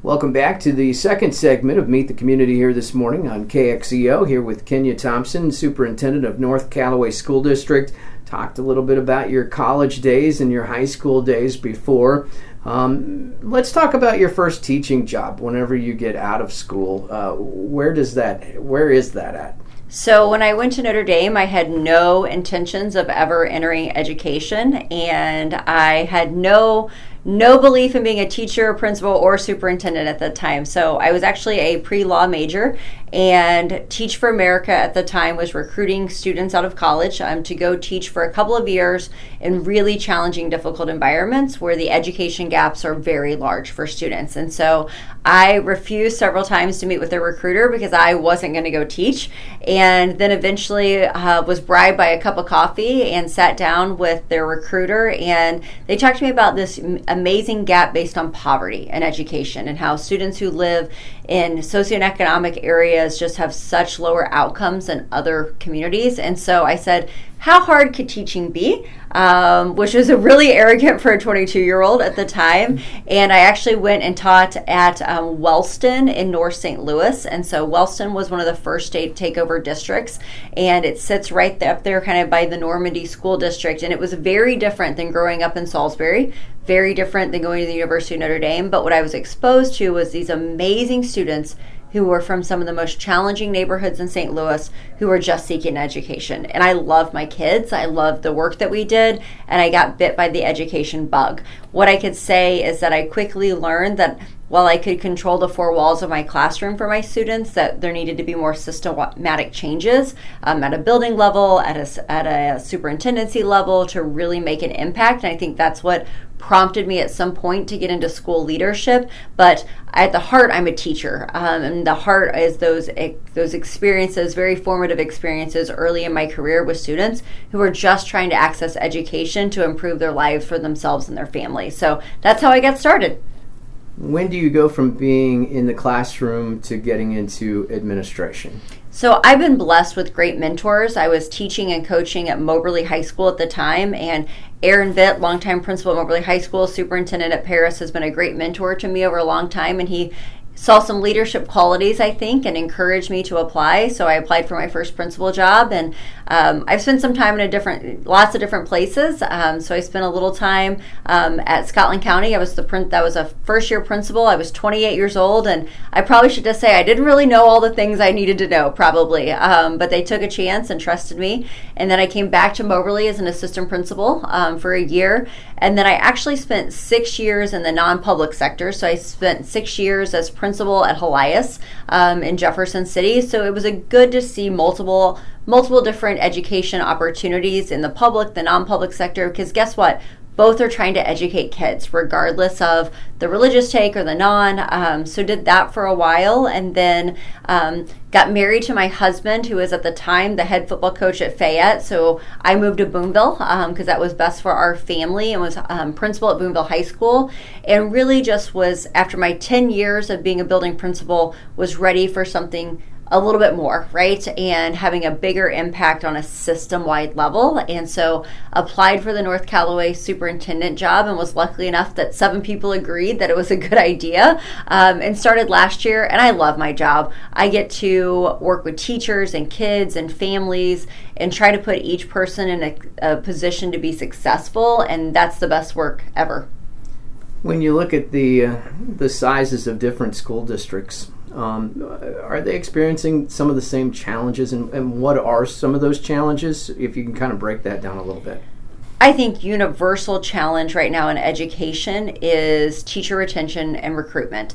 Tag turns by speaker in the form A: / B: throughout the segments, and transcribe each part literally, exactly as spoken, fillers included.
A: Welcome back to the second segment of Meet the Community here this morning on K X E O, here with Kenya Thompson, Superintendent of North Callaway School District. Talked a little bit about your college days and your high school days before. Um, let's talk about your first teaching job whenever you get out of school. Uh, where does that, where is that at?
B: So when I went to Notre Dame, I had no intentions of ever entering education, and I had no no belief in being a teacher, principal, or superintendent at the time. So I was actually a pre-law major, and Teach for America at the time was recruiting students out of college um, to go teach for a couple of years in really challenging, difficult environments where the education gaps are very large for students. And so I refused several times to meet with a recruiter because I wasn't going to go teach, and then eventually uh, was bribed by a cup of coffee and sat down with their recruiter, and they talked to me about this amazing gap based on poverty and education, and how students who live in socioeconomic areas just have such lower outcomes than other communities. And so I said, how hard could teaching be? Um, which was a really arrogant for a twenty-two-year-old at the time. And I actually went and taught at um, Wellston in North Saint Louis. And so Wellston was one of the first state takeover districts, and it sits right there, up there kind of by the Normandy School District. And it was very different than growing up in Salisbury, very different than going to the University of Notre Dame. But what I was exposed to was these amazing students who were from some of the most challenging neighborhoods in Saint Louis, who were just seeking education. And I loved my kids. I loved the work that we did, and I got bit by the education bug. What I could say is that I quickly learned that while I could control the four walls of my classroom for my students, that there needed to be more systematic changes um, at a building level, at a, at a superintendency level, to really make an impact. And I think that's what prompted me at some point to get into school leadership. But at the heart, I'm a teacher, um, and the heart is those those experiences, very formative experiences early in my career with students who are just trying to access education to improve their lives for themselves and their families. So that's how I got started.
A: When do you go from being in the classroom to getting into administration?
B: So I've been blessed with great mentors. I was teaching and coaching at Moberly High School at the time, and Aaron Vitt, longtime principal at Moberly High School, superintendent at Paris, has been a great mentor to me over a long time, and he saw some leadership qualities, I think, and encouraged me to apply. So I applied for my first principal job, and um, I've spent some time in a different, lots of different places. Um, so I spent a little time um, at Scotland County. I was the print, that was a first year principal. I was twenty-eight years old, and I probably should just say I didn't really know all the things I needed to know, probably, um, but they took a chance and trusted me. And then I came back to Moberly as an assistant principal um, for a year, and then I actually spent six years in the non-public sector. So I spent six years as principal principal at Helias um, in Jefferson City. So it was a good to see multiple multiple different education opportunities in the public, the non-public sector, because guess what? Both are trying to educate kids, regardless of the religious take or the non. Um, so did that for a while, and then um, got married to my husband, who was at the time the head football coach at Fayette. So I moved to Boonville because um, that was best for our family, and was um, principal at Boonville High School. And really just was, after my ten years of being a building principal, was ready for something a little bit more, right? And having a bigger impact on a system-wide level. And so applied for the North Callaway superintendent job, and was lucky enough that seven people agreed that it was a good idea, um, and started last year. And I love my job. I get to work with teachers and kids and families and try to put each person in a, a position to be successful. And that's the best work ever.
A: When you look at the uh, the sizes of different school districts, Um, are they experiencing some of the same challenges, and, and what are some of those challenges, if you can kind of break that down a little bit?
B: I think universal challenge right now in education is teacher retention and recruitment.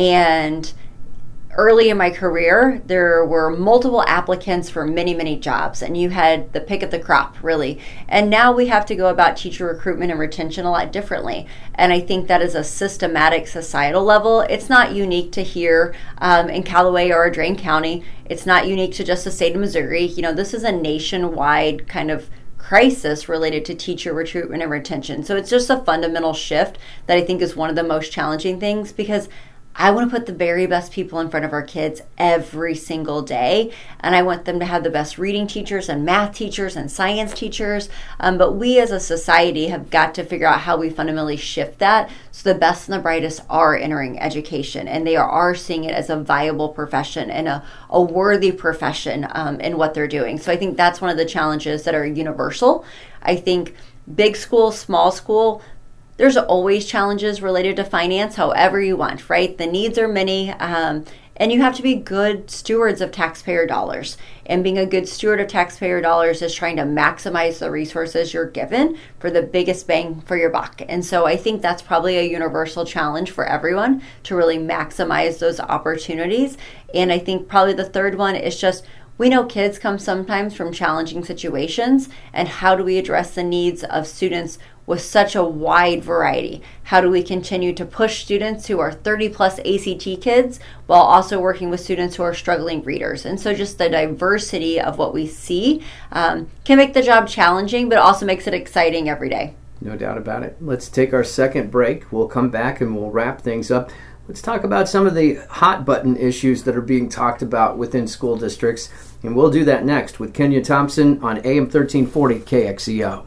B: And early in my career, there were multiple applicants for many, many jobs, and you had the pick of the crop, really. And now we have to go about teacher recruitment and retention a lot differently. And I think that is a systematic societal level. It's not unique to here um, in Callaway or Drain County. It's not unique to just the state of Missouri. You know, this is a nationwide kind of crisis related to teacher recruitment and retention. So it's just a fundamental shift that I think is one of the most challenging things, because I want to put the very best people in front of our kids every single day. And I want them to have the best reading teachers and math teachers and science teachers. Um, but we as a society have got to figure out how we fundamentally shift that so the best and the brightest are entering education and they are, are seeing it as a viable profession and a, a worthy profession um, in what they're doing. So I think that's one of the challenges that are universal. I think big school, small school, there's always challenges related to finance, however you want, right? The needs are many, um, and you have to be good stewards of taxpayer dollars. And being a good steward of taxpayer dollars is trying to maximize the resources you're given for the biggest bang for your buck. And so I think that's probably a universal challenge for everyone to really maximize those opportunities. And I think probably the third one is just, we know kids come sometimes from challenging situations, and how do we address the needs of students with such a wide variety? How do we continue to push students who are thirty plus A C T kids while also working with students who are struggling readers? And so just the diversity of what we see um, can make the job challenging, but also makes it exciting every day.
A: No doubt about it. Let's take our second break. We'll come back and we'll wrap things up. Let's talk about some of the hot button issues that are being talked about within school districts. And we'll do that next with Kenya Thompson on A M thirteen forty K X E O.